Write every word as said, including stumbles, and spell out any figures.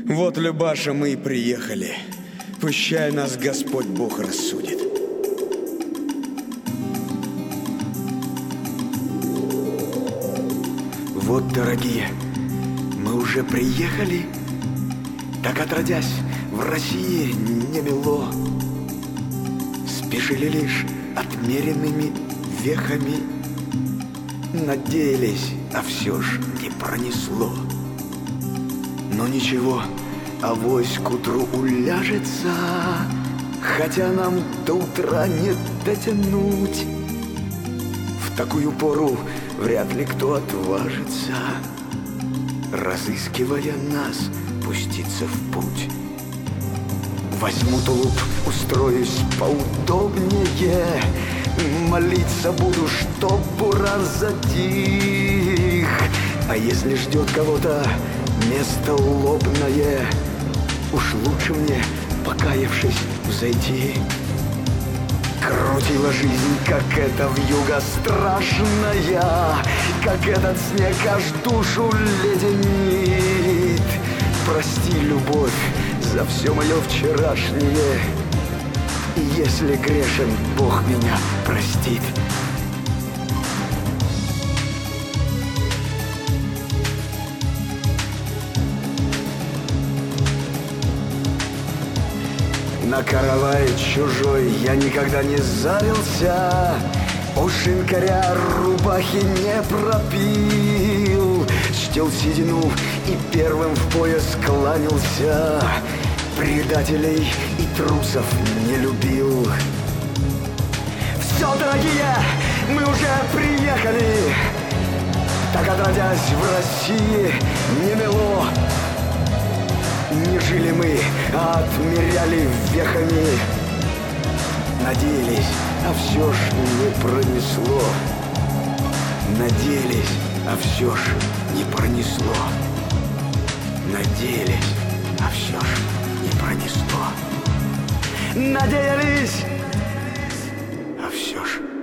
Вот, Любаша, мы и приехали. Пущай нас Господь Бог рассудит. Вот, дорогие, мы уже приехали. Так отродясь, в России не мило. Спешили лишь отмеренными вехами. Надеялись, а все ж не пронесло. Но ничего, авось к утру уляжется, хотя нам до утра не дотянуть. В такую пору вряд ли кто отважится, разыскивая нас, пуститься в путь. Возьму тулуп, устроюсь поудобнее, молиться буду, чтоб буран затих. А если ждет кого-то место лобное, уж лучше мне, покаявшись, взойти. Крутила жизнь, как эта вьюга страшная, как этот снег аж душу леденит. Прости, любовь, за все мое вчерашнее, и если грешен, Бог меня простит. На каравай чужой я никогда не зарился, у шинкаря рубахи не пропил, чтил седину и первым в пояс кланялся, предателей и трусов не любил. Все, дорогие, мы уже приехали. Так отродясь в России не мело. Не жили мы, а отмеряли вехами. Надеялись, а все ж не пронесло. Надеялись, а все ж не пронесло. Надеялись, а все ж не пронесло. Надеялись, а все ж